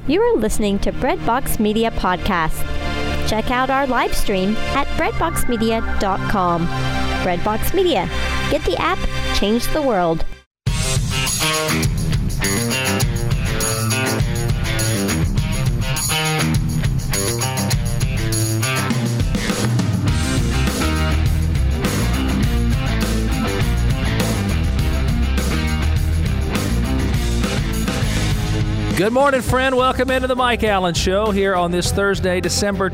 You are listening to Breadbox Media Podcast. Check out our live stream at breadboxmedia.com. Breadbox Media. Get the app, change the world. Good morning, friend. Welcome into the Mike Allen Show here on this Thursday, December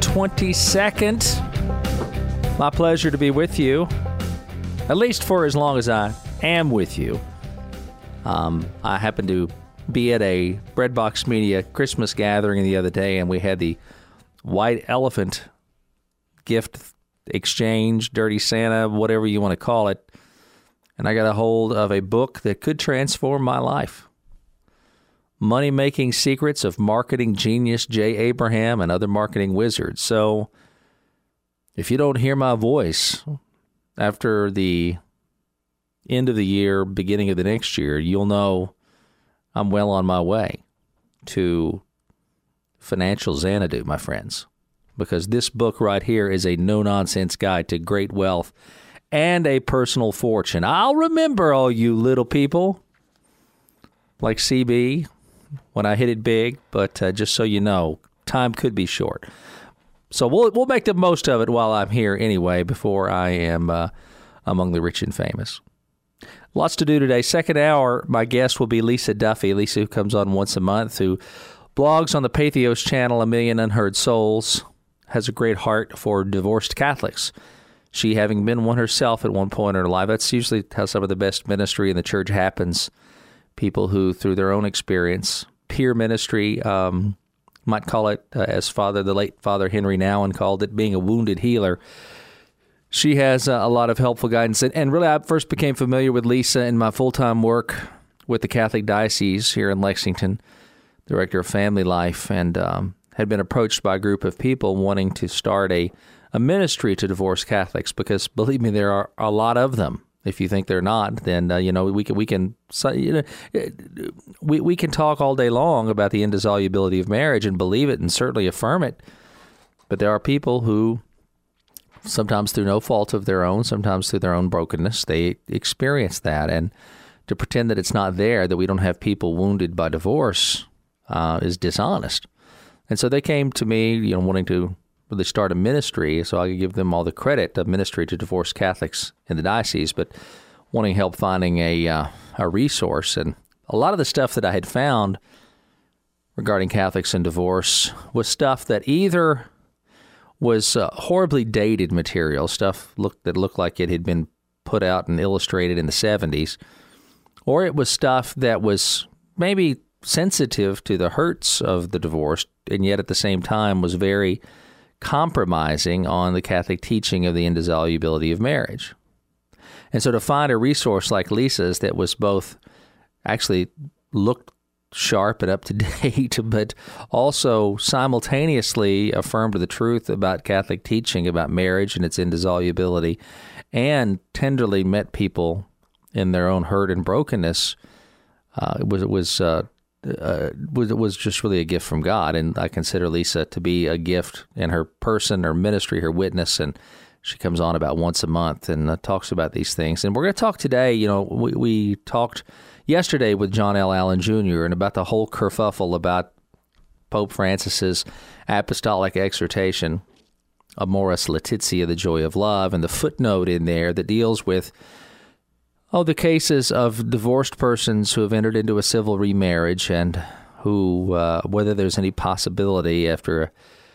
22nd. My pleasure to be with you, at least for as long as I am with you. I happened to be at a Breadbox Media Christmas gathering the other day, and we had the White Elephant gift exchange, Dirty Santa, whatever you want to call it. And I got a hold of a book that could transform my life. Money-Making Secrets of Marketing Genius Jay Abraham and Other Marketing Wizards. So if you don't hear my voice after the end of the year, beginning of the next year, you'll know I'm well on my way to financial Xanadu, my friends, because this book right here is a no-nonsense guide to great wealth and a personal fortune. I'll remember all you little people like CB when I hit it big, but just so you know, time could be short. So we'll make the most of it while I'm here anyway, before I am among the rich and famous. Lots to do today. Second hour, my guest will be Lisa Duffy. Lisa, who comes on once a month, who blogs on the Pathos channel, A Million Unheard Souls, has a great heart for divorced Catholics. She having been one herself at one point in her life. That's usually how some of the best ministry in the church happens. People who, through their own experience, peer ministry, might call it, as the late Father Henry Nouwen called it, being a wounded healer. She has a lot of helpful guidance. And really, I first became familiar with Lisa in my full-time work with the Catholic Diocese here in Lexington, Director of Family Life, and had been approached by a group of people wanting to start a ministry to divorced Catholics, because, believe me, there are a lot of them. If you think they're not, then we can talk all day long about the indissolubility of marriage and believe it and certainly affirm it. But there are people who, sometimes through no fault of their own, sometimes through their own brokenness, they experience that. And to pretend that it's not there, that we don't have people wounded by divorce, is dishonest. And so they came to me, wanting to really start a ministry, so I could give them all the credit of ministry to divorced Catholics in the diocese, but wanting help finding a resource. And a lot of the stuff that I had found regarding Catholics and divorce was stuff that either was horribly dated material, stuff that looked like it had been put out and illustrated in the 70s, or it was stuff that was maybe sensitive to the hurts of the divorce, and yet at the same time was very compromising on the Catholic teaching of the indissolubility of marriage. And so to find a resource like Lisa's that was both actually looked sharp and up to date, but also simultaneously affirmed the truth about Catholic teaching about marriage and its indissolubility, and tenderly met people in their own hurt and brokenness, was just really a gift from God. And I consider Lisa to be a gift in her person, her ministry, her witness. And she comes on about once a month and talks about these things. And we're going to talk today. We talked yesterday with John L. Allen Jr. and about the whole kerfuffle about Pope Francis's apostolic exhortation, Amoris Laetitia, the joy of love, and the footnote in there that deals with the cases of divorced persons who have entered into a civil remarriage and who, whether there's any possibility after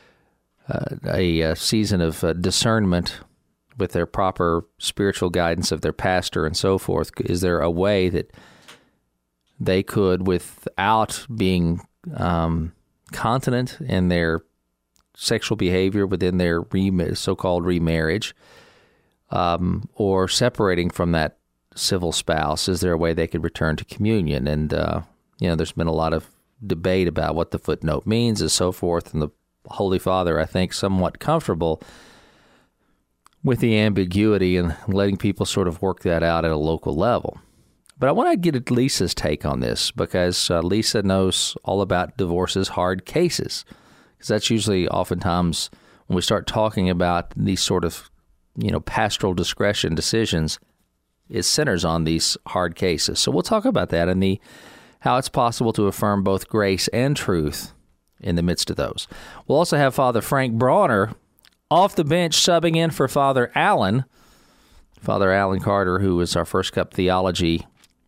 a season of discernment with their proper spiritual guidance of their pastor and so forth, is there a way that they could, without being continent in their sexual behavior within their so-called remarriage, or separating from that civil spouse, is there a way they could return to communion? And, there's been a lot of debate about what the footnote means and so forth. And the Holy Father, I think, somewhat comfortable with the ambiguity and letting people sort of work that out at a local level. But I want to get Lisa's take on this because Lisa knows all about divorce's hard cases. Because that's usually oftentimes when we start talking about these sort of, pastoral discretion decisions, it centers on these hard cases. So we'll talk about that and how it's possible to affirm both grace and truth in the midst of those. We'll also have Father Frank Brawner off the bench subbing in for Father Alan Carter, who is our First Cup Theology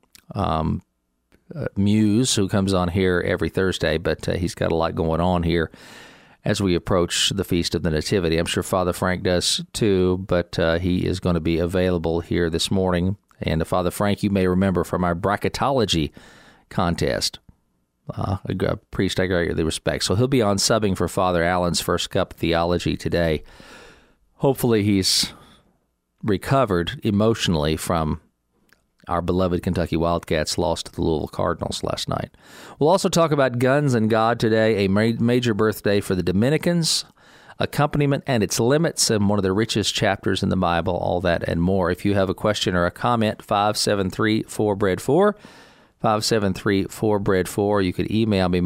muse, who comes on here every Thursday, but he's got a lot going on here as we approach the Feast of the Nativity. I'm sure Father Frank does too, but he is going to be available here this morning. And Father Frank, you may remember from our bracketology contest, a priest I greatly respect. So he'll be on subbing for Father Allen's First Cup Theology today. Hopefully he's recovered emotionally from our beloved Kentucky Wildcats' loss to the Louisville Cardinals last night. We'll also talk about guns and God today, a major birthday for the Dominicans, accompaniment and its limits, and one of the richest chapters in the Bible, all that and more. If you have a question or a comment, 573-4BREAD4, 573-4BREAD4. You could email me,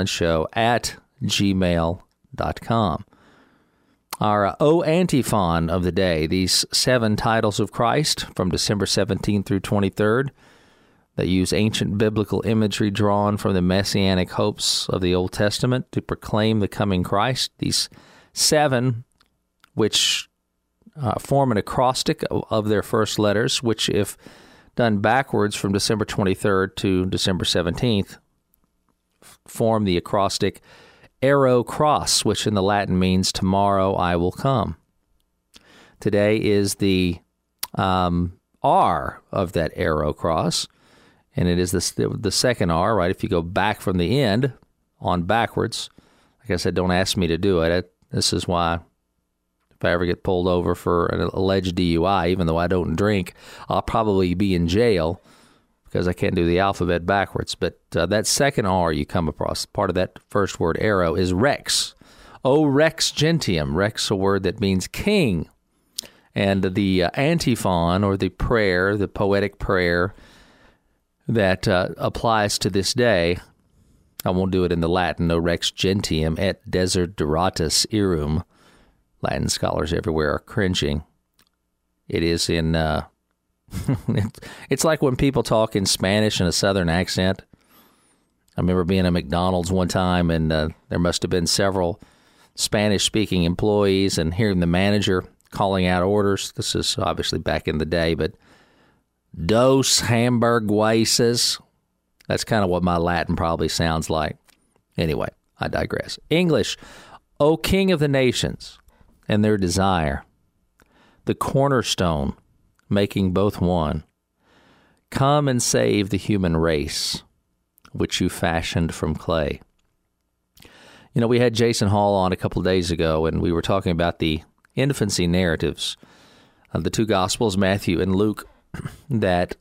mikeallenshow@gmail.com. Our O Antiphon of the day, these 7 titles of Christ from December 17th through 23rd that use ancient biblical imagery drawn from the messianic hopes of the Old Testament to proclaim the coming Christ. These 7, which form an acrostic of their first letters, which if done backwards from December 23rd to December 17th, form the acrostic Ero Cross, which in the Latin means tomorrow I will come. Today is the R of that Ero Cross, and it is the second R, right? If you go back from the end on backwards, like I said, don't ask me to do it. This is why if I ever get pulled over for an alleged DUI, even though I don't drink, I'll probably be in jail because I can't do the alphabet backwards. But that second R you come across, part of that first word, arrow, is Rex. O Rex Gentium. Rex, a word that means king. And the antiphon, or the prayer, the poetic prayer that applies to this day, I won't do it in the Latin, O Rex Gentium et desideratus erum. Latin scholars everywhere are cringing. It is in... it's like when people talk in Spanish in a Southern accent. I remember being at McDonald's one time, and there must have been several Spanish-speaking employees, and hearing the manager calling out orders. This is obviously back in the day, but dos hamburguesas. That's kind of what my Latin probably sounds like. Anyway, I digress. English, O King of the nations, and their desire, the cornerstone, making both one. Come and save the human race, which you fashioned from clay. We had Jason Hall on a couple of days ago, and we were talking about the infancy narratives of the 2 Gospels, Matthew and Luke, that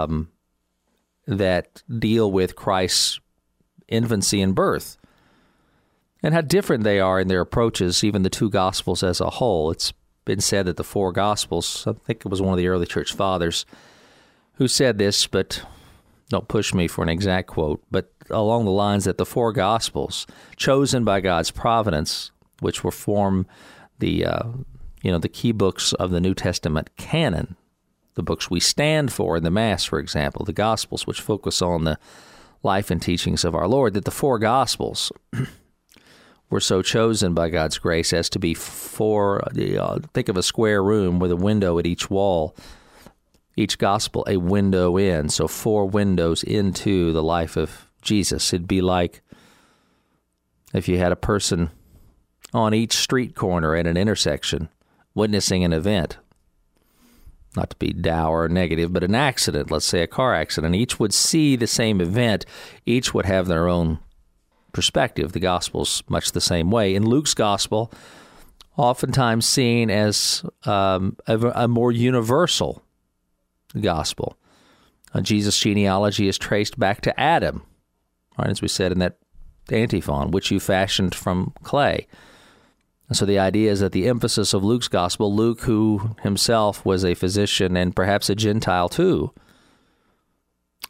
deal with Christ's infancy and birth, and how different they are in their approaches, even the 2 Gospels as a whole. It's been said that the 4 Gospels, I think it was one of the early church fathers who said this, but don't push me for an exact quote, but along the lines that the 4 Gospels, chosen by God's providence, which will form the key books of the New Testament canon, the books we stand for in the Mass, for example, the Gospels, which focus on the life and teachings of our Lord, that the 4 Gospels were so chosen by God's grace as to be 4, think of a square room with a window at each wall, each gospel a window in, so 4 windows into the life of Jesus. It'd be like if you had a person on each street corner at an intersection witnessing an event, not to be dour or negative, but an accident, let's say a car accident. Each would see the same event. Each would have their own perspective. The Gospel's much the same way. In Luke's Gospel, oftentimes seen as a more universal gospel. Jesus' genealogy is traced back to Adam, right, as we said in that antiphon, which you fashioned from clay. And so the idea is that the emphasis of Luke's Gospel, Luke, who himself was a physician and perhaps a Gentile too,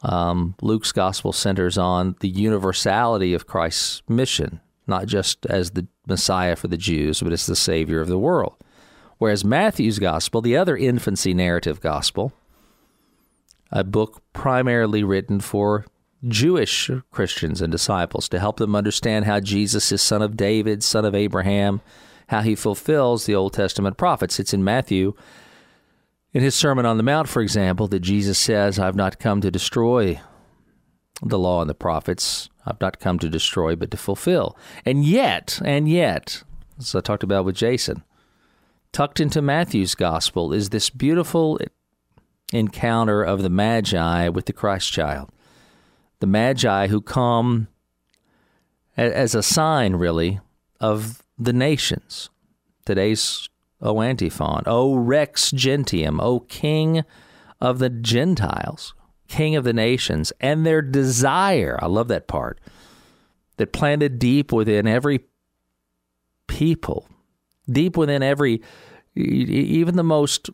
Luke's gospel centers on the universality of Christ's mission, not just as the Messiah for the Jews, but as the Savior of the world. Whereas Matthew's gospel, the other infancy narrative gospel, a book primarily written for Jewish Christians and disciples to help them understand how Jesus is son of David, son of Abraham, how he fulfills the Old Testament prophets. It's in Matthew, in his Sermon on the Mount, for example, that Jesus says, I've not come to destroy the law and the prophets. I've not come to destroy, but to fulfill. And yet, as I talked about with Jason, tucked into Matthew's gospel is this beautiful encounter of the Magi with the Christ child. The Magi who come as a sign, really, of the nations. Today's O antiphon, O Rex Gentium, O King of the Gentiles, King of the nations, and their desire, I love that part, that planted deep within every people, deep within every, even the most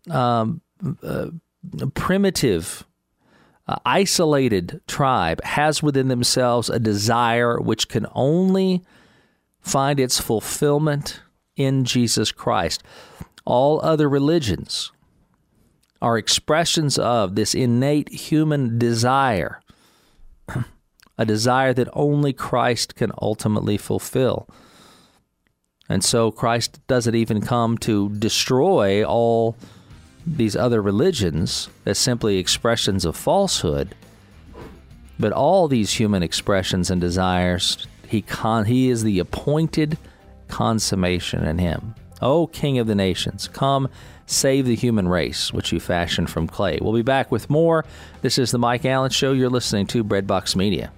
primitive, isolated tribe has within themselves a desire which can only find its fulfillment in Jesus Christ. All other religions are expressions of this innate human desire, a desire that only Christ can ultimately fulfill. And so Christ doesn't even come to destroy all these other religions as simply expressions of falsehood, but all these human expressions and desires, he is the appointed consummation in him. O King of the nations, come save the human race, which you fashioned from clay. We'll be back with more. This is the Mike Allen Show. You're listening to Breadbox Media.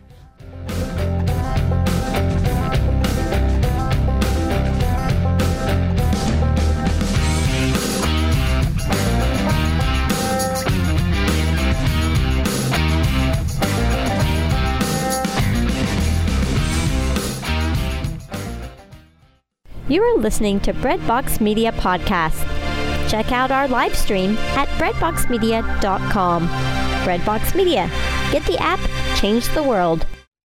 You are listening to Breadbox Media Podcast. Check out our live stream at breadboxmedia.com. Breadbox Media. Get the app, change the world.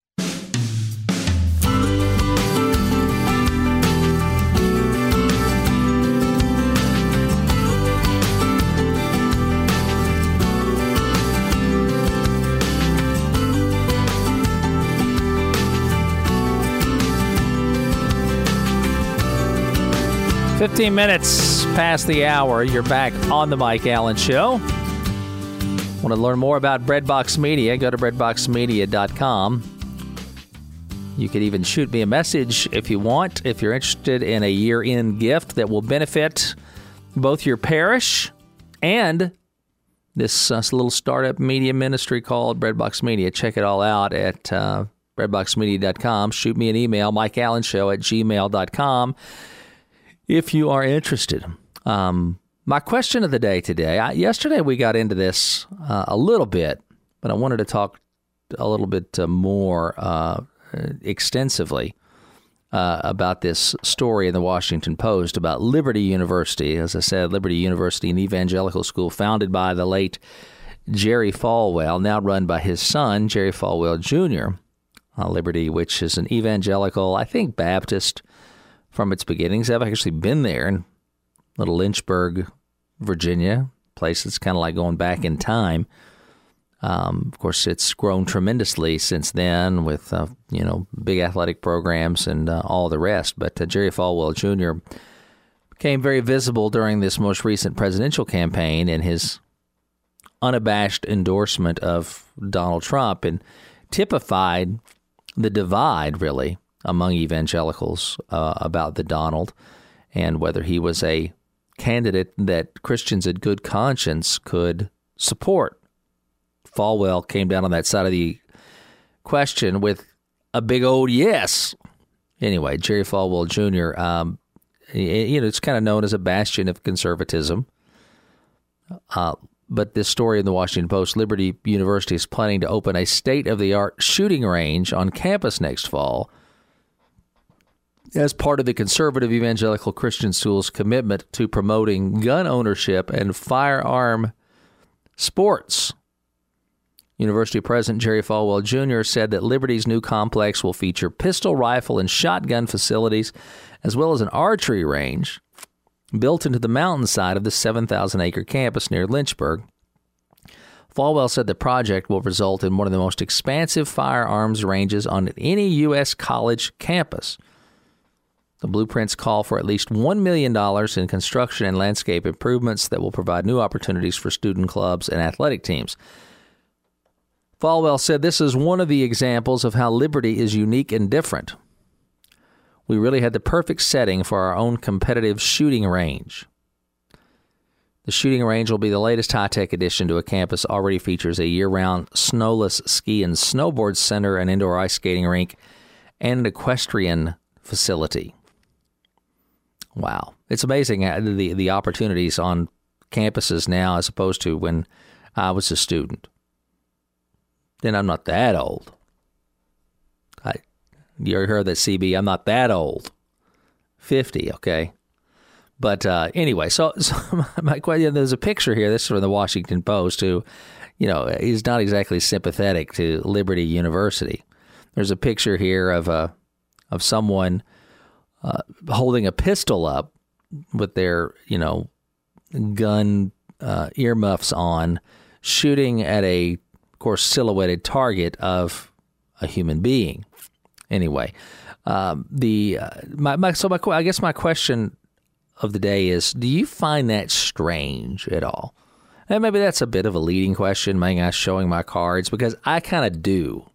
"15 minutes past the hour. You're back on the Mike Allen Show. Want to learn more about Breadbox Media? Go to breadboxmedia.com. You could even shoot me a message if you want, if you're interested in a year-end gift that will benefit both your parish and this little startup media ministry called Breadbox Media. Check it all out at breadboxmedia.com. Shoot me an email, mikeallenshow@gmail.com. if you are interested. My question of the day today, yesterday we got into this a little bit, but I wanted to talk a little bit more extensively about this story in the Washington Post about Liberty University. As I said, Liberty University, an evangelical school founded by the late Jerry Falwell, now run by his son, Jerry Falwell Jr. Liberty, which is an evangelical, I think, Baptist from its beginnings. I've actually been there in little Lynchburg, Virginia, place that's kind of like going back in time. Of course, it's grown tremendously since then with, big athletic programs and all the rest. But Jerry Falwell Jr. became very visible during this most recent presidential campaign in his unabashed endorsement of Donald Trump and typified the divide, really, among evangelicals about the Donald and whether he was a candidate that Christians in good conscience could support. Falwell came down on that side of the question with a big old yes. Anyway, Jerry Falwell Jr., it's kind of known as a bastion of conservatism. But this story in the Washington Post, Liberty University is planning to open a state-of-the-art shooting range on campus next fall as part of the conservative evangelical Christian school's commitment to promoting gun ownership and firearm sports. University President Jerry Falwell Jr. said that Liberty's new complex will feature pistol, rifle, and shotgun facilities, as well as an archery range built into the mountainside of the 7,000-acre campus near Lynchburg. Falwell said the project will result in one of the most expansive firearms ranges on any U.S. college campus. The blueprints call for at least $1 million in construction and landscape improvements that will provide new opportunities for student clubs and athletic teams. Falwell said this is one of the examples of how Liberty is unique and different. We really had the perfect setting for our own competitive shooting range. The shooting range will be the latest high-tech addition to a campus already features a year-round snowless ski and snowboard center, an indoor ice skating rink, and an equestrian facility. Wow. It's amazing the opportunities on campuses now as opposed to when I was a student. Then I'm not that old. You ever heard that, CB? I'm not that old. 50, okay? But anyway, so my question, there's a picture here. This is from the Washington Post, who, is not exactly sympathetic to Liberty University. There's a picture here of someone holding a pistol up with their, gun earmuffs on, shooting at a, of course, silhouetted target of a human being. Anyway, I guess my question of the day is, do you find that strange at all? And maybe that's a bit of a leading question, maybe I'm showing my cards, because I kind of do.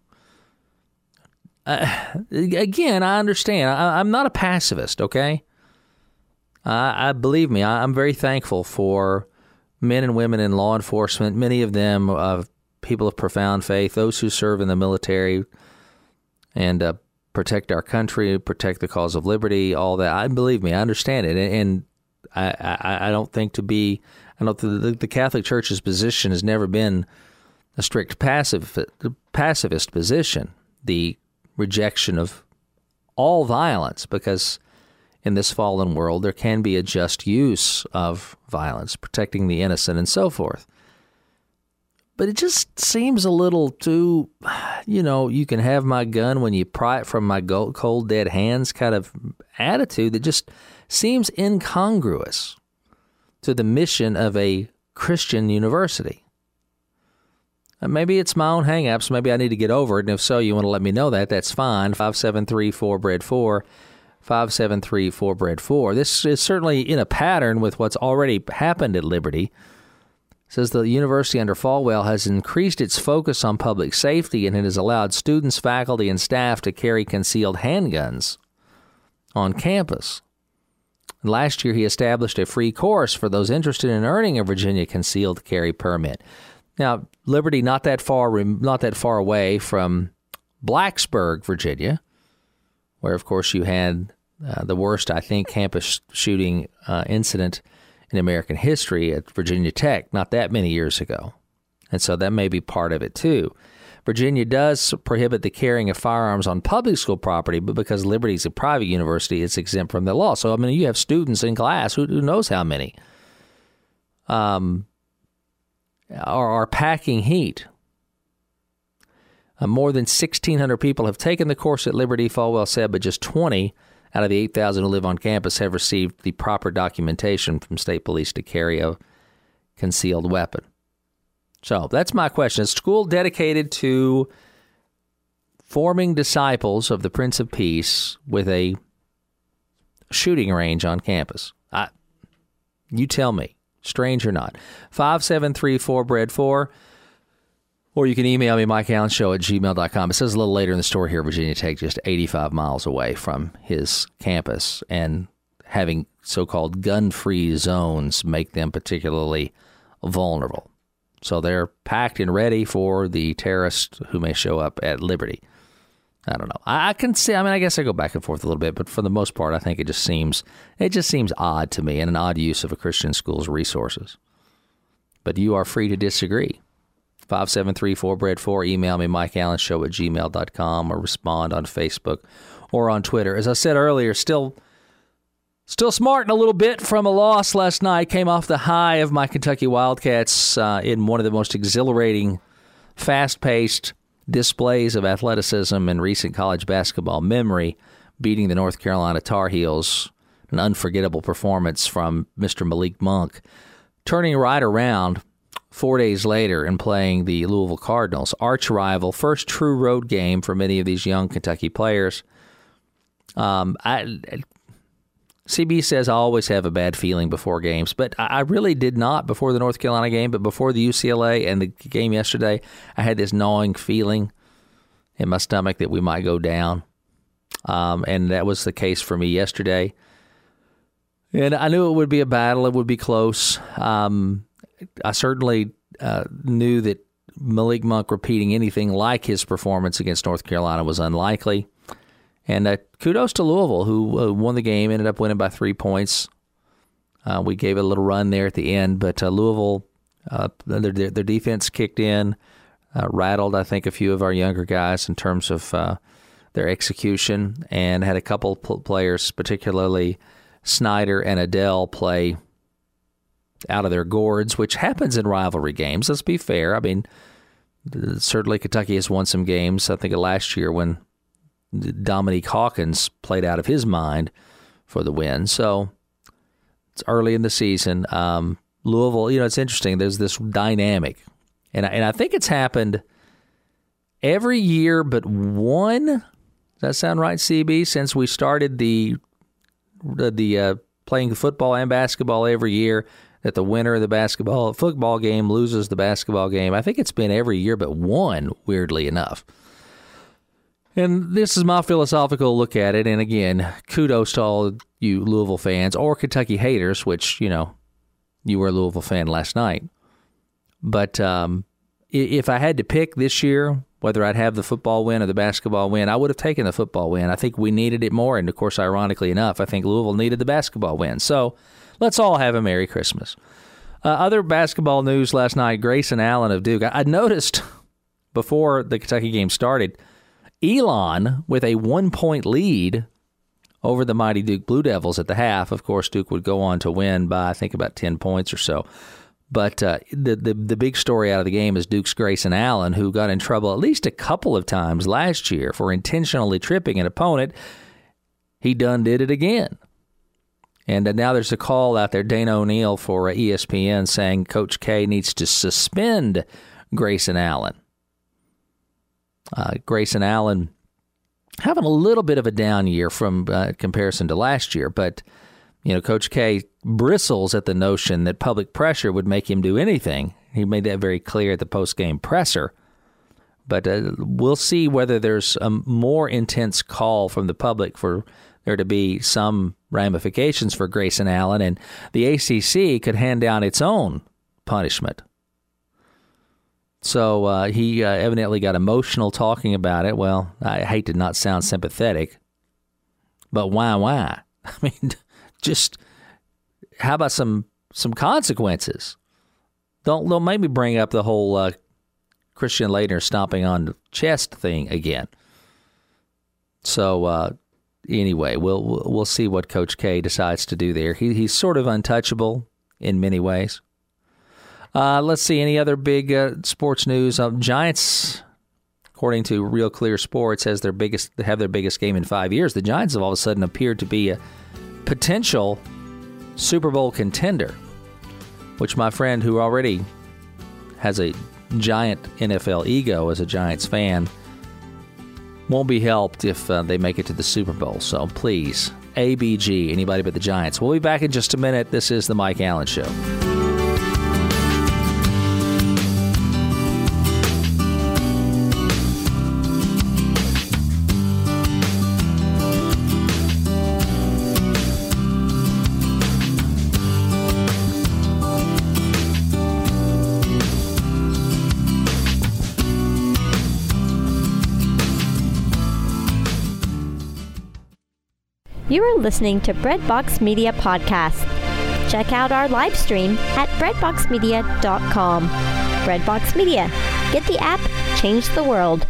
Again, I understand. I'm not a pacifist, okay? I believe me, I'm very thankful for men and women in law enforcement, many of them people of profound faith, those who serve in the military and protect our country, protect the cause of liberty, all that. I believe me, I understand it, and I don't think the Catholic Church's position has never been a strict pacifist position, the rejection of all violence, because in this fallen world there can be a just use of violence, protecting the innocent and so forth. But it just seems a little too, you can have my gun when you pry it from my cold, dead hands kind of attitude that just seems incongruous to the mission of a Christian university. And maybe it's my own hang-ups. Maybe I need to get over it. And if so, you want to let me know that, that's fine. 573-4BREAD4, 573-4BREAD4. This is certainly in a pattern with what's already happened at Liberty. It says the university under Falwell has increased its focus on public safety, and it has allowed students, faculty, and staff to carry concealed handguns on campus. Last year, he established a free course for those interested in earning a Virginia concealed carry permit. Now, Liberty not that far away from Blacksburg, Virginia, where, of course, you had the worst, I think, campus shooting incident in American history at Virginia Tech not that many years ago. And so that may be part of it, too. Virginia does prohibit the carrying of firearms on public school property, but because Liberty is a private university, it's exempt from the law. So, you have students in class, who knows how many, are packing heat. More than 1,600 people have taken the course at Liberty, Falwell said, but just 20 out of the 8,000 who live on campus have received the proper documentation from state police to carry a concealed weapon. So that's my question. Is school dedicated to forming disciples of the Prince of Peace with a shooting range on campus? You tell me, strange or not. 573-4BREAD4. Or you can email me, MikeAllenShow@gmail.com. It says a little later in the story here, Virginia Tech just 85 miles away from his campus, and having so-called gun-free zones make them particularly vulnerable. So they're packed and ready for the terrorists who may show up at Liberty. I don't know. I can see, I guess I go back and forth a little bit, but for the most part, I think it just seems odd to me, and an odd use of a Christian school's resources. But you are free to disagree. 573-4BREAD4. Email me, MikeAllenShow@gmail.com, or respond on Facebook or on Twitter. As I said earlier, still smarting a little bit from a loss last night. Came off the high of my Kentucky Wildcats in one of the most exhilarating fast-paced displays of athleticism and recent college basketball memory, beating the North Carolina Tar Heels, an unforgettable performance from Mr. Malik Monk, turning right around 4 days later and playing the Louisville Cardinals, arch rival, first true road game for many of these young Kentucky players. CB says I always have a bad feeling before games, but I really did not before the North Carolina game, but before the UCLA and the game yesterday, I had this gnawing feeling in my stomach that we might go down, and that was the case for me yesterday. And I knew it would be a battle, it would be close. I certainly knew that Malik Monk repeating anything like his performance against North Carolina was unlikely. And kudos to Louisville, who won the game, ended up winning by 3 points. We gave it a little run there at the end, but Louisville, their defense kicked in, rattled, I think, a few of our younger guys in terms of their execution, and had a couple players, particularly Snyder and Adele, play out of their gourds, which happens in rivalry games. Let's be fair. I mean, certainly Kentucky has won some games. I think last year when Dominique Hawkins played out of his mind for the win. So it's early in the season. Louisville, it's interesting. There's this dynamic, and I think it's happened every year but one. Does that sound right, CB? Since we started the playing football and basketball every year, that the winner of the football game loses the basketball game. I think it's been every year but one, weirdly enough. And this is my philosophical look at it. And again, kudos to all you Louisville fans or Kentucky haters, which, you were a Louisville fan last night. But if I had to pick this year, whether I'd have the football win or the basketball win, I would have taken the football win. I think we needed it more. And, of course, ironically enough, I think Louisville needed the basketball win. So let's all have a Merry Christmas. Other basketball news last night, Grayson Allen of Duke. I noticed before the Kentucky game started, Elon with a 1-point lead over the mighty Duke Blue Devils at the half. Of course, Duke would go on to win by, I think, about 10 points or so. But the big story out of the game is Duke's Grayson Allen, who got in trouble at least a couple of times last year for intentionally tripping an opponent. He done did it again. And now there's a call out there, Dana O'Neill for ESPN, saying Coach K needs to suspend Grayson Allen. Grayson Allen having a little bit of a down year from comparison to last year, but Coach K bristles at the notion that public pressure would make him do anything. He made that very clear at the post-game presser. But we'll see whether there's a more intense call from the public for there to be some ramifications for Grayson Allen, and the ACC could hand down its own punishment. So he evidently got emotional talking about it. Well, I hate to not sound sympathetic, but why? I mean, just how about some consequences? Don't make me bring up the whole Christian Laettner stomping on the chest thing again. So anyway, we'll see what Coach K decides to do there. He's sort of untouchable in many ways. Let's see, any other big sports news? Giants, according to Real Clear Sports, have their biggest game in 5 years. The Giants have all of a sudden appeared to be a potential Super Bowl contender, which my friend who already has a giant NFL ego as a Giants fan won't be helped if they make it to the Super Bowl. So please, ABG, anybody but the Giants. We'll be back in just a minute. This is The Mike Allen Show. You are listening to Breadbox Media Podcast. Check out our live stream at breadboxmedia.com. Breadbox Media. Get the app, change the world.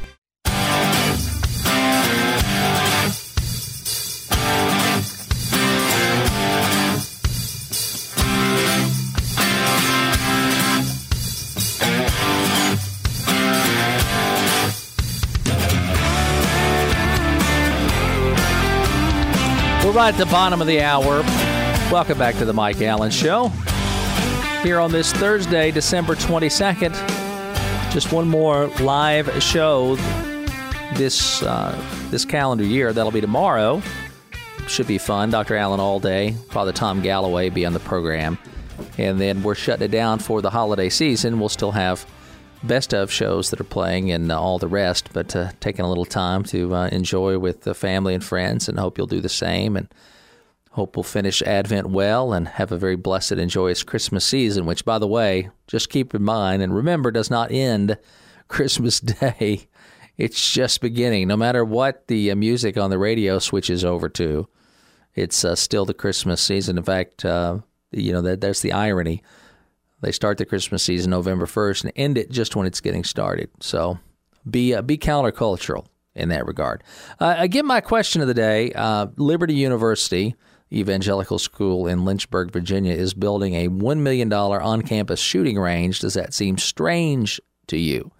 We're right at the bottom of the hour. Welcome back to the Mike Allen Show. Here on this Thursday, December 22nd. Just one more live show this calendar year. That'll be tomorrow. Should be fun. Dr. Allen all day. Father Tom Galloway be on the program. And then we're shutting it down for the holiday season. We'll still have best of shows that are playing and all the rest, but taking a little time to enjoy with the family and friends, and hope you'll do the same, and hope we'll finish Advent well and have a very blessed and joyous Christmas season, which, by the way, just keep in mind and remember, does not end Christmas Day. It's just beginning. No matter what the music on the radio switches over to, it's still the Christmas season. In fact, that's the irony. They start the Christmas season November 1st and end it just when it's getting started. So be countercultural in that regard. Again, my question of the day, Liberty University Evangelical School in Lynchburg, Virginia, is building a $1 million on-campus shooting range. Does that seem strange to you?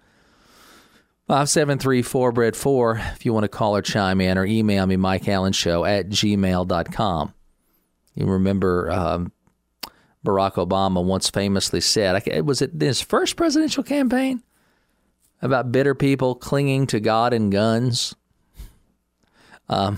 573-4BRED4 if you want to call or chime in, or email me, mikeallenshow@gmail.com. You remember Barack Obama once famously said, was it his first presidential campaign, about bitter people clinging to God and guns? Of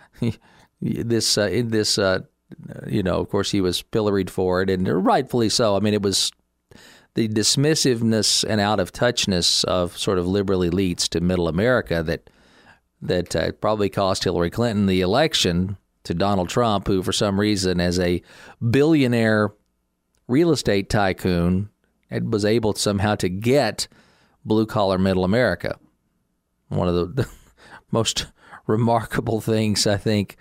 course, he was pilloried for it, and rightfully so. I mean, it was the dismissiveness and out of touchness of sort of liberal elites to middle America that probably cost Hillary Clinton the election to Donald Trump, who for some reason, as a billionaire real estate tycoon, was able somehow to get blue-collar middle America. One of the most remarkable things, I think,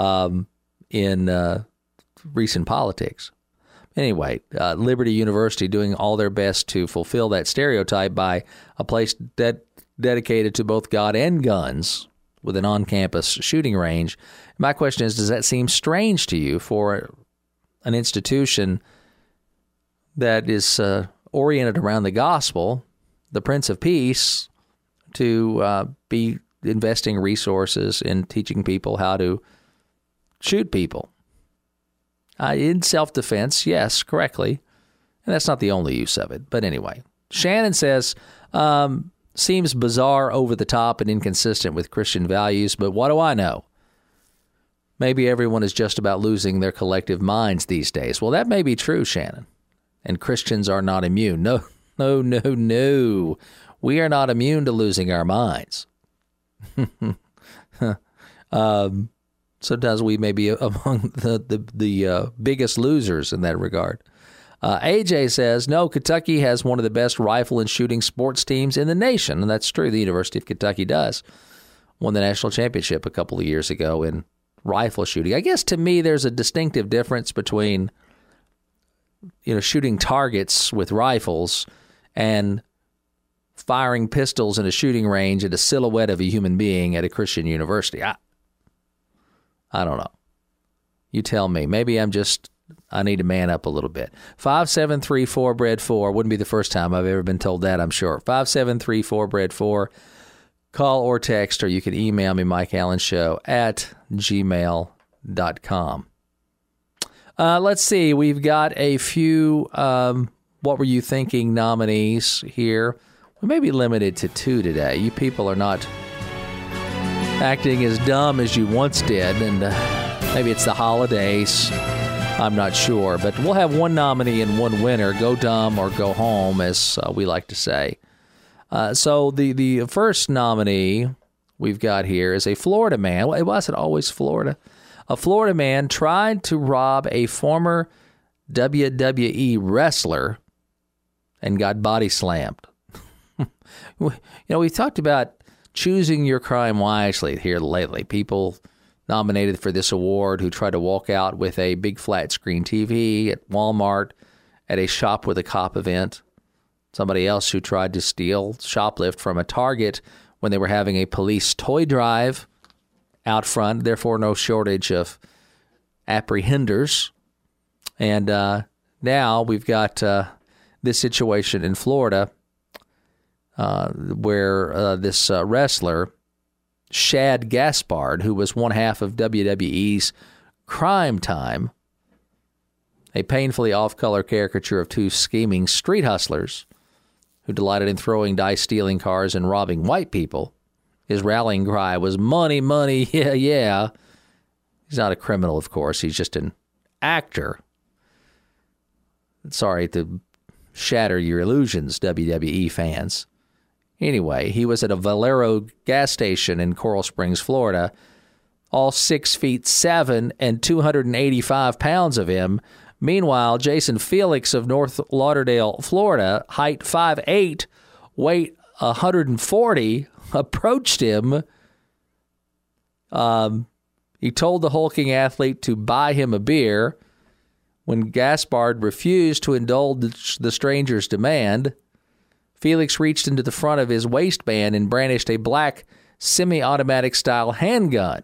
in recent politics. Anyway, Liberty University doing all their best to fulfill that stereotype by a place dedicated to both God and guns with an on-campus shooting range. My question is, does that seem strange to you for an institution that is oriented around the gospel, the Prince of Peace, to be investing resources in teaching people how to shoot people? In self-defense, yes, correctly. And that's not the only use of it. But anyway, Shannon says, seems bizarre, over the top, and inconsistent with Christian values, but what do I know? Maybe everyone is just about losing their collective minds these days. Well, that may be true, Shannon. And Christians are not immune. No. We are not immune to losing our minds. Sometimes we may be among the biggest losers in that regard. AJ says, no, Kentucky has one of the best rifle and shooting sports teams in the nation. And that's true. The University of Kentucky does. Won the national championship a couple of years ago in rifle shooting. I guess to me there's a distinctive difference between shooting targets with rifles and firing pistols in a shooting range at a silhouette of a human being at a Christian university. I don't know. You tell me. Maybe I need to man up a little bit. 573-4BRED4. Wouldn't be the first time I've ever been told that, I'm sure. 573-4BRED4. Call or text, or you can email me, mikeallenshow@gmail.com. Let's see. We've got a few What Were You Thinking nominees here. We may be limited to 2 today. You people are not acting as dumb as you once did, and maybe it's the holidays. I'm not sure. But we'll have 1 nominee and 1 winner. Go dumb or go home, as we like to say. So the first nominee we've got here is a Florida man. Well, was it always Florida? A Florida man tried to rob a former WWE wrestler and got body slammed. We've talked about choosing your crime wisely here lately. People nominated for this award who tried to walk out with a big flat screen TV at Walmart at a Shop with a Cop event. Somebody else who tried to shoplift from a Target when they were having a police toy drive out front, therefore no shortage of apprehenders. And now we've got this situation in Florida where this wrestler Shad Gaspard, who was one half of WWE's Crime Time, a painfully off-color caricature of two scheming street hustlers who delighted in throwing dice, stealing cars, and robbing white people. His rallying cry was, money, money, yeah, yeah. He's not a criminal, of course. He's just an actor. Sorry to shatter your illusions, WWE fans. Anyway, he was at a Valero gas station in Coral Springs, Florida. All 6'7" and 285 pounds of him. Meanwhile, Jason Felix of North Lauderdale, Florida, height 5'8", weight 140, approached him. He told the hulking athlete to buy him a beer. When Gaspard refused to indulge the stranger's demand, Felix reached into the front of his waistband and brandished a black semi-automatic style handgun.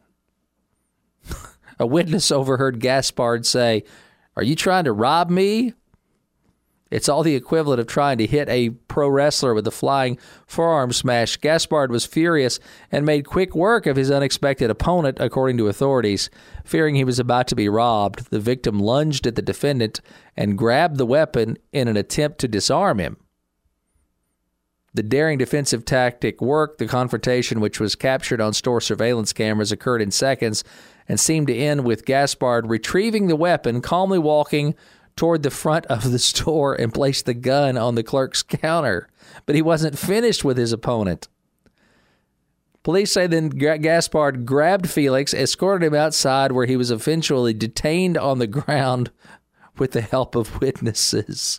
A witness overheard Gaspard say, "Are you trying to rob me?" It's all the equivalent of trying to hit a pro wrestler with a flying forearm smash. Gaspard was furious and made quick work of his unexpected opponent, according to authorities. Fearing he was about to be robbed, the victim lunged at the defendant and grabbed the weapon in an attempt to disarm him. The daring defensive tactic worked. The confrontation, which was captured on store surveillance cameras, occurred in seconds and seemed to end with Gaspard retrieving the weapon, calmly walking toward the front of the store and placed the gun on the clerk's counter. But he wasn't finished with his opponent. Police say then Gaspard grabbed Felix, escorted him outside, where he was eventually detained on the ground with the help of witnesses.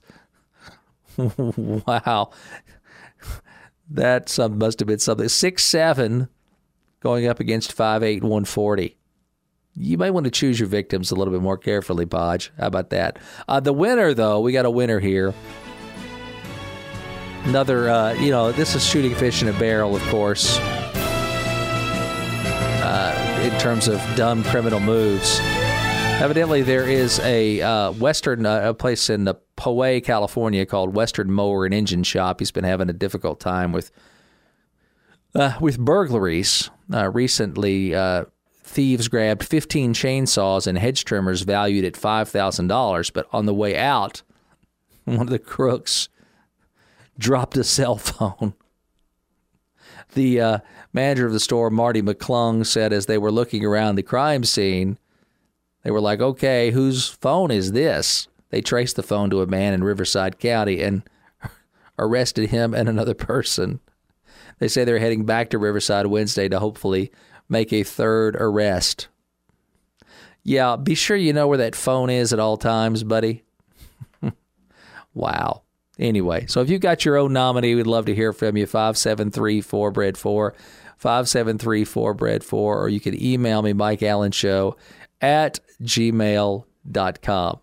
Wow. That must have been something. 6'7", going up against 5'8", 140. You might want to choose your victims a little bit more carefully, Podge. How about that? The winner, though, we got a winner here. Another, this is shooting fish in a barrel, of course, in terms of dumb criminal moves. Evidently, there is a a place in Poway, California, called Western Mower and Engine Shop. He's been having a difficult time with burglaries. Recently, thieves grabbed 15 chainsaws and hedge trimmers valued at $5,000. But on the way out, one of the crooks dropped a cell phone. The manager of the store, Marty McClung, said as they were looking around the crime scene, they were like, okay, whose phone is this? They traced the phone to a man in Riverside County and arrested him and another person. They say they're heading back to Riverside Wednesday to hopefully make a third arrest. Yeah, be sure you know where that phone is at all times, buddy. Wow. Anyway, so if you've got your own nominee, we'd love to hear from you. 573-4BREAD4, 573-4BREAD4, or you can email me, MikeAllenShow@gmail.com.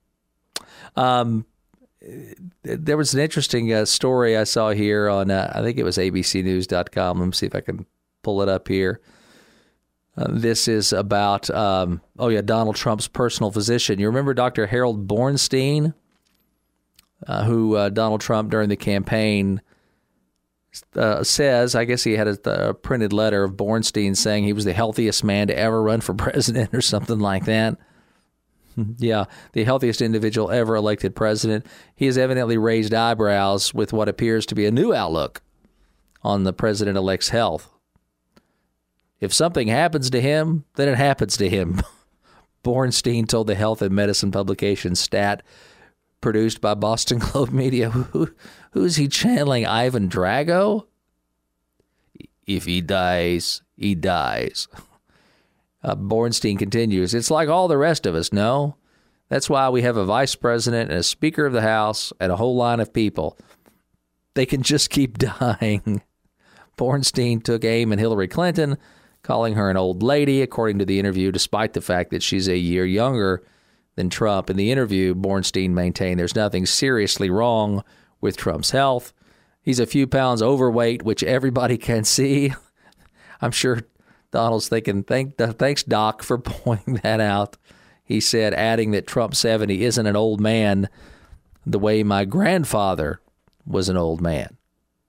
There was an interesting story I saw here on, I think it was abcnews.com. Let me see if I can pull it up here. This is about, Donald Trump's personal physician. You remember Dr. Harold Bornstein, who Donald Trump during the campaign says, I guess he had a printed letter of Bornstein saying he was the healthiest man to ever run for president or something like that. Yeah, the healthiest individual ever elected president. He has evidently raised eyebrows with what appears to be a new outlook on the president-elect's health. If something happens to him, then it happens to him. Bornstein told the health and medicine publication Stat, produced by Boston Globe Media. Who's he channeling? Ivan Drago? If he dies, he dies. Bornstein continues, it's like all the rest of us, no? That's why we have a vice president and a speaker of the House and a whole line of people. They can just keep dying. Bornstein took aim at Hillary Clinton, calling her an old lady, according to the interview, despite the fact that she's a year younger than Trump. In the interview, Bornstein maintained there's nothing seriously wrong with Trump's health. He's a few pounds overweight, which everybody can see. I'm sure Donald's thinking, thanks, Doc, for pointing that out. He said, adding that Trump 70 isn't an old man the way my grandfather was an old man.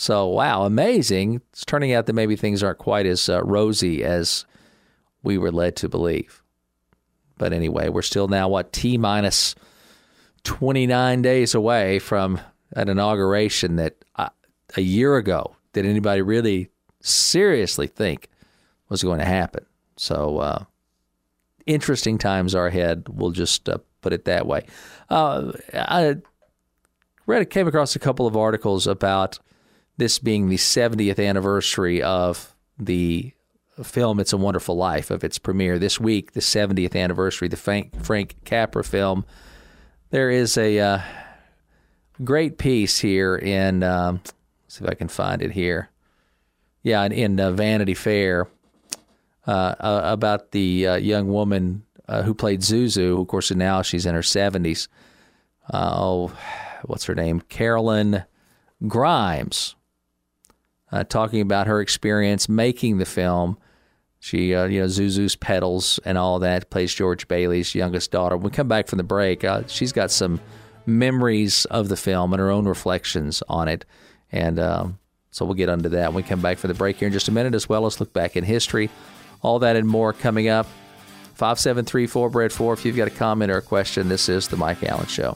So, wow, amazing. It's turning out that maybe things aren't quite as rosy as we were led to believe. But anyway, we're still now, T-minus 29 days away from an inauguration that a year ago, did anybody really seriously think was going to happen? So, interesting times are ahead. We'll just put it that way. I came across a couple of articles about this being the 70th anniversary of the film It's a Wonderful Life, of its premiere this week, the 70th anniversary, the Frank Capra film. There is a great piece here in, let's see if I can find it here. Yeah, in Vanity Fair about the young woman who played Zuzu, who, of course, now she's in her 70s. What's her name? Carolyn Grimes, talking about her experience making the film. She, Zuzu's Petals and all that, plays George Bailey's youngest daughter. When we come back from the break, she's got some memories of the film and her own reflections on it. And so we'll get into that when we come back from the break here in just a minute, as well as look back in history. All that and more coming up. 573-4BREAD4. If you've got a comment or a question, this is The Mike Allen Show.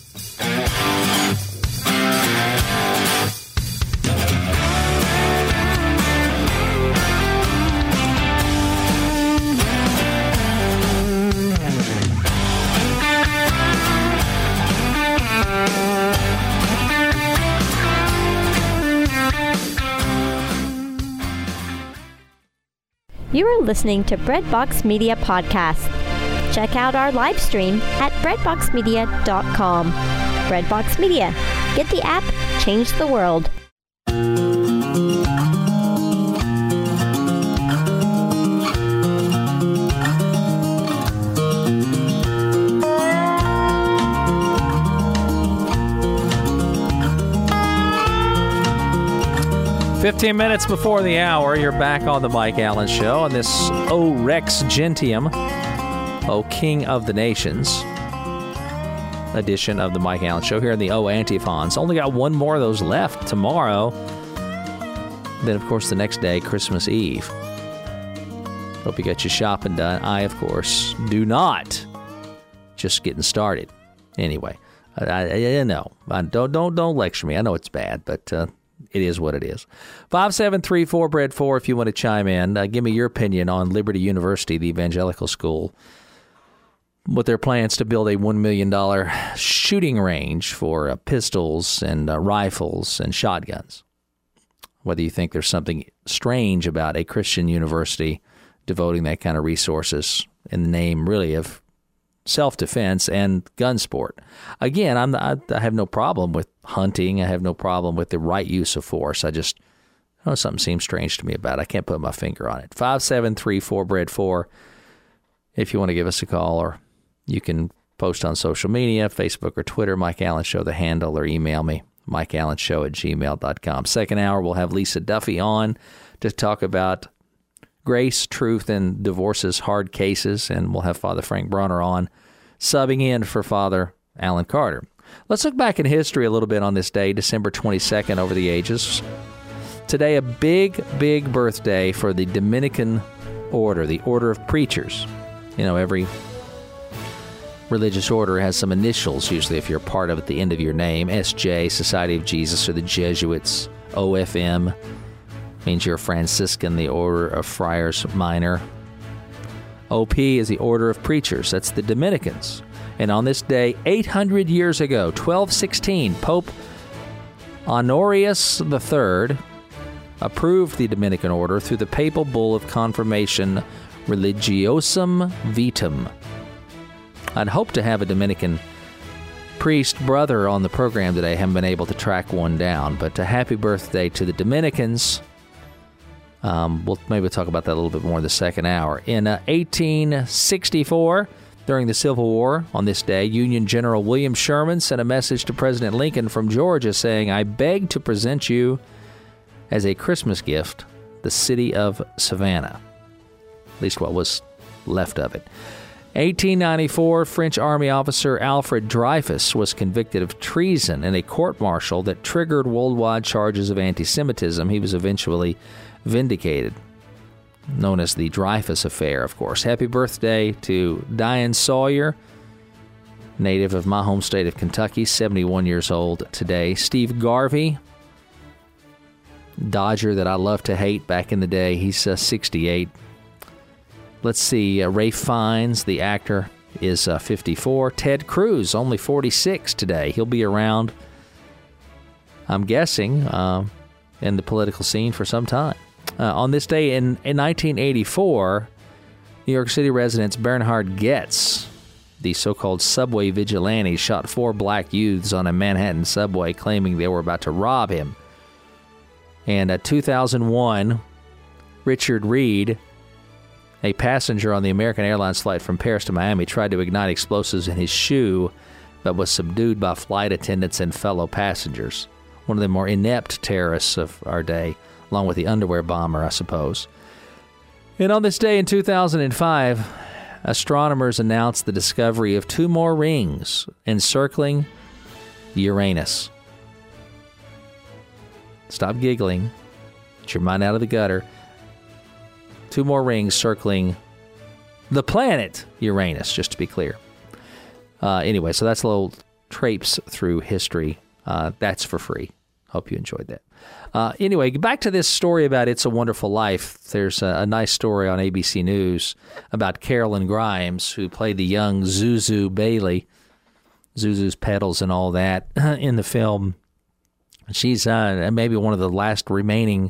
You are listening to Breadbox Media Podcast. Check out our live stream at breadboxmedia.com. Breadbox Media. Get the app, change the world. "15 minutes before the hour, you're back on the Mike Allen Show on this O Rex Gentium, O King of the Nations edition of the Mike Allen Show here in the O Antiphons. Only got one more of those left tomorrow. Then, of course, the next day, Christmas Eve. Hope you got your shopping done. I, of course, do not. Just getting started. Anyway, I know. Don't lecture me. I know it's bad, but it is what it is. 573-4BREAD4 if you want to chime in. Give me your opinion on Liberty University, the evangelical school, with their plans to build a $1 million shooting range for pistols and rifles and shotguns. Whether you think there's something strange about a Christian university devoting that kind of resources in the name, really, of self-defense and gun sport. Again, I have no problem with hunting. I have no problem with the right use of force. I just something seems strange to me about it. I can't put my finger on it. 573-4BREAD4 if you want to give us a call, or you can post on social media, Facebook or Twitter, Mike Allen Show, the handle, or email me, mikeallenshow@gmail.com. Second hour, we'll have Lisa Duffy on to talk about grace, truth, and divorce's hard cases, and we'll have Father Frank Bronner on, subbing in for Father Alan Carter. Let's look back in history a little bit on this day, December 22nd, over the ages. Today, a big, big birthday for the Dominican Order, the Order of Preachers. Every religious order has some initials, usually if you're part of it, at the end of your name. SJ, Society of Jesus, or the Jesuits. OFM means you're a Franciscan, the Order of Friars Minor. OP is the Order of Preachers. That's the Dominicans. And on this day, 800 years ago, 1216, Pope Honorius III approved the Dominican Order through the papal bull of confirmation Religiosum Vitam. I'd hoped to have a Dominican priest brother on the program today. Haven't been able to track one down, but a happy birthday to the Dominicans. We'll maybe talk about that a little bit more in the second hour. In 1864, during the Civil War, on this day, Union General William Sherman sent a message to President Lincoln from Georgia saying, "I beg to present you as a Christmas gift the city of Savannah," at least what was left of it. 1894, French Army officer Alfred Dreyfus was convicted of treason in a court-martial that triggered worldwide charges of anti-Semitism. He was eventually vindicated, known as the Dreyfus Affair, of course. Happy birthday to Diane Sawyer, native of my home state of Kentucky, 71 years old today. Steve Garvey, Dodger that I love to hate back in the day, he's 68. Let's see, Ralph Fiennes, the actor, is 54. Ted Cruz, only 46 today. He'll be around, I'm guessing, in the political scene for some time. On this day in 1984, New York City residents Bernhard Goetz, the so-called subway vigilante, shot 4 black youths on a Manhattan subway, claiming they were about to rob him. And 2001, Richard Reed, a passenger on the American Airlines flight from Paris to Miami, tried to ignite explosives in his shoe, but was subdued by flight attendants and fellow passengers. One of the more inept terrorists of our day, along with the underwear bomber, I suppose. And on this day in 2005, astronomers announced the discovery of 2 more rings encircling Uranus. Stop giggling. Get your mind out of the gutter. 2 more rings circling the planet Uranus, just to be clear. Anyway, so that's a little traipse through history. That's for free. Hope you enjoyed that. Anyway, back to this story about It's a Wonderful Life. There's a nice story on ABC News about Carolyn Grimes, who played the young Zuzu Bailey, Zuzu's pedals and all that, in the film. She's maybe one of the last remaining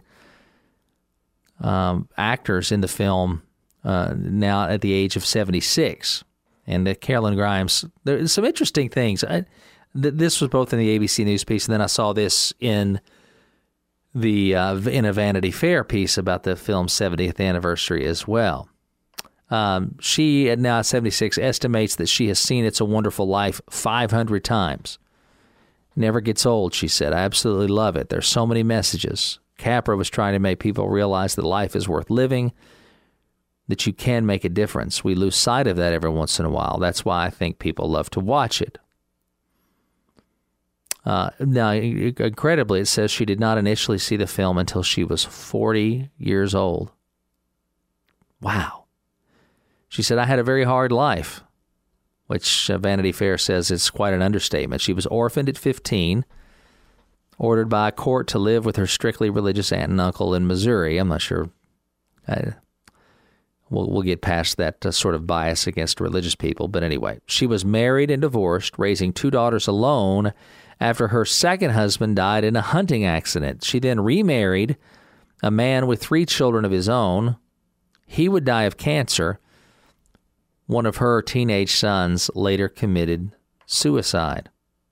actors in the film now at the age of 76. And Carolyn Grimes, there's some interesting things. This was both in the ABC News piece, and then I saw this in a Vanity Fair piece about the film's 70th anniversary as well. She, at now 76, estimates that she has seen It's a Wonderful Life 500 times. Never gets old, she said. I absolutely love it. There's so many messages. Capra was trying to make people realize that life is worth living, that you can make a difference. We lose sight of that every once in a while. That's why I think people love to watch it. Now, incredibly, it says she did not initially see the film until she was 40 years old. Wow. She said, I had a very hard life, which Vanity Fair says is quite an understatement. She was orphaned at 15, ordered by a court to live with her strictly religious aunt and uncle in Missouri. I'm not sure. We'll get past that sort of bias against religious people. But anyway, she was married and divorced, raising 2 daughters alone after her second husband died in a hunting accident. She then remarried a man with 3 children of his own. He would die of cancer. One of her teenage sons later committed suicide.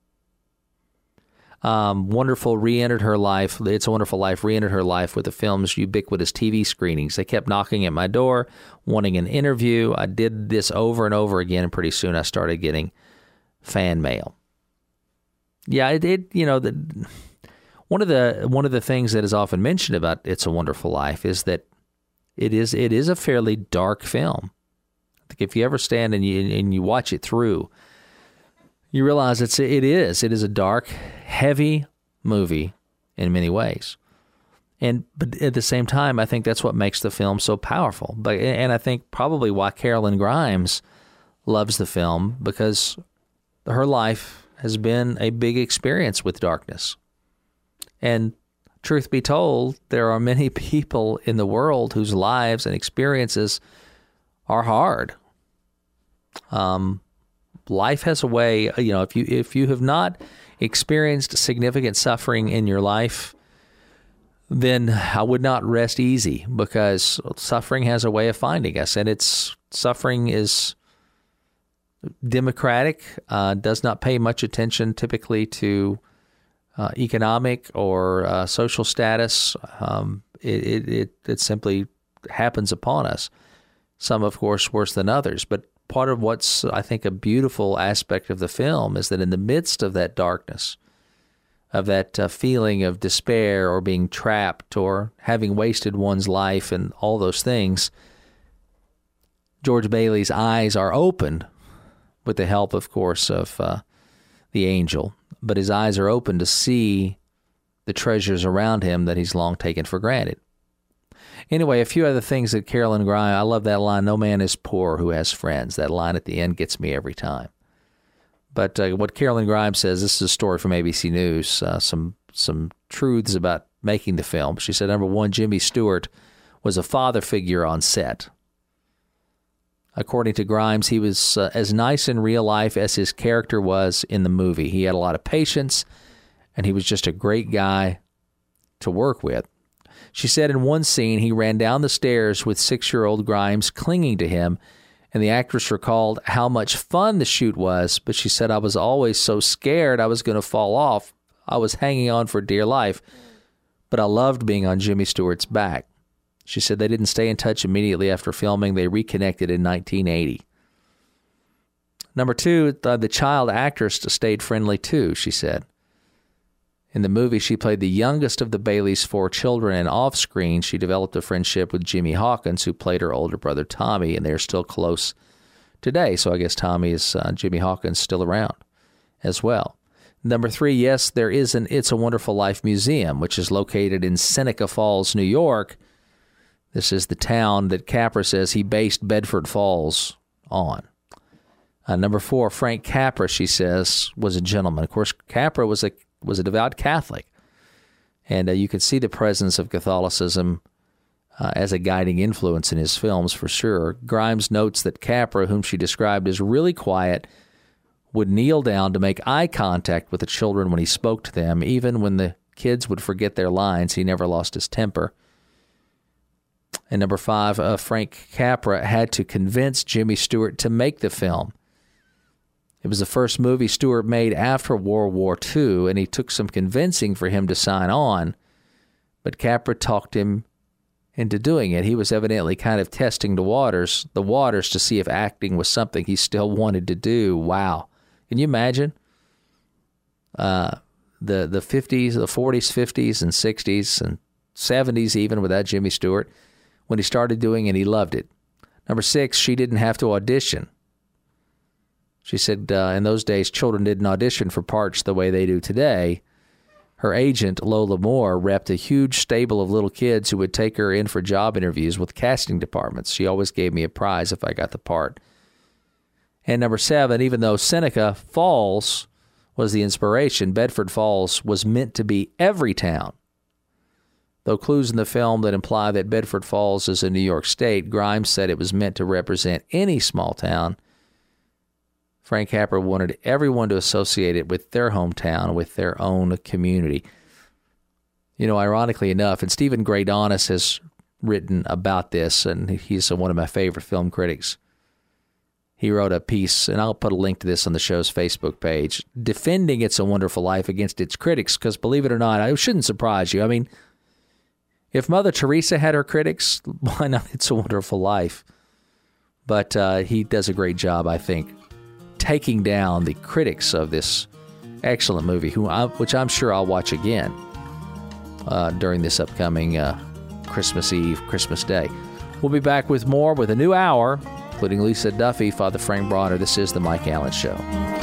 Wonderful re-entered her life. It's a Wonderful Life re-entered her life with the film's ubiquitous TV screenings. They kept knocking at my door, wanting an interview. I did this over and over again, and pretty soon I started getting fan mail. Yeah, one of the things that is often mentioned about It's a Wonderful Life is that it is a fairly dark film. I think if you ever stand and you watch it through, you realize it is a dark, heavy movie in many ways. But at the same time, I think that's what makes the film so powerful. And I think probably why Carolyn Grimes loves the film, because her life has been a big experience with darkness. And truth be told, there are many people in the world whose lives and experiences are hard. Life has a way, if you have not experienced significant suffering in your life, then I would not rest easy, because suffering has a way of finding us, and suffering is democratic, does not pay much attention typically to economic or social status. It simply happens upon us. Some, of course, worse than others. But part of what's, I think, a beautiful aspect of the film is that in the midst of that darkness, of that feeling of despair or being trapped or having wasted one's life and all those things, George Bailey's eyes are opened with the help, of course, of the angel. But his eyes are open to see the treasures around him that he's long taken for granted. Anyway, a few other things that Carolyn Grimes, I love that line, "No man is poor who has friends." That line at the end gets me every time. But what Carolyn Grimes says, this is a story from ABC News, some truths about making the film. She said, number one, Jimmy Stewart was a father figure on set. According to Grimes, he was as nice in real life as his character was in the movie. He had a lot of patience, and he was just a great guy to work with. She said in one scene, he ran down the stairs with 6-year-old Grimes clinging to him, and the actress recalled how much fun the shoot was, but she said, I was always so scared I was going to fall off. I was hanging on for dear life, but I loved being on Jimmy Stewart's back. She said they didn't stay in touch immediately after filming. They reconnected in 1980. Number two, the child actress stayed friendly too, she said. In the movie, she played the youngest of the Baileys' 4 children, and off-screen, she developed a friendship with Jimmy Hawkins, who played her older brother Tommy, and they're still close today. So I guess Jimmy Hawkins still around as well. Number 3, yes, there is an It's a Wonderful Life museum, which is located in Seneca Falls, New York. This is the town that Capra says he based Bedford Falls on. Number 4, Frank Capra, she says, was a gentleman. Of course, Capra was a devout Catholic, and you could see the presence of Catholicism as a guiding influence in his films for sure. Grimes notes that Capra, whom she described as really quiet, would kneel down to make eye contact with the children when he spoke to them. Even when the kids would forget their lines, he never lost his temper. And number 5, Frank Capra had to convince Jimmy Stewart to make the film. It was the first movie Stewart made after World War II, and he took some convincing for him to sign on, but Capra talked him into doing it. He was evidently kind of testing the waters to see if acting was something he still wanted to do. Wow. Can you imagine? The 50s, the 40s, 50s, and 60s, and 70s even without Jimmy Stewart. When he started doing it, he loved it. Number 6, she didn't have to audition. She said in those days, children didn't audition for parts the way they do today. Her agent, Lola Moore, repped a huge stable of little kids who would take her in for job interviews with casting departments. She always gave me a prize if I got the part. And number 7, even though Seneca Falls was the inspiration, Bedford Falls was meant to be every town. Though clues in the film that imply that Bedford Falls is in New York State, Grimes said it was meant to represent any small town. Frank Capra wanted everyone to associate it with their hometown, with their own community. You know, ironically enough, and Stephen Greydonis has written about this, and he's one of my favorite film critics. He wrote a piece, and I'll put a link to this on the show's Facebook page, defending It's a Wonderful Life against its critics, because believe it or not, it shouldn't surprise you. I mean, if Mother Teresa had her critics, why not It's a Wonderful Life? But he does a great job, I think, taking down the critics of this excellent movie, which I'm sure I'll watch again during this upcoming Christmas Eve, Christmas Day. We'll be back with more with a new hour, including Lisa Duffy, Father Frank Bronner. This is The Mike Allen Show.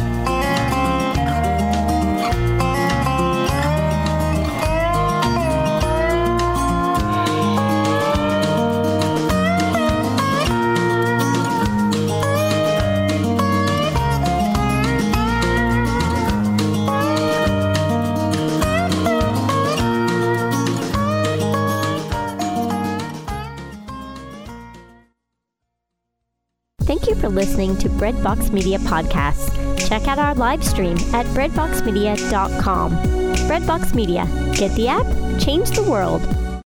Thank you for listening to Breadbox Media Podcasts. Check out our live stream at breadboxmedia.com. Breadbox Media. Get the app, change the world.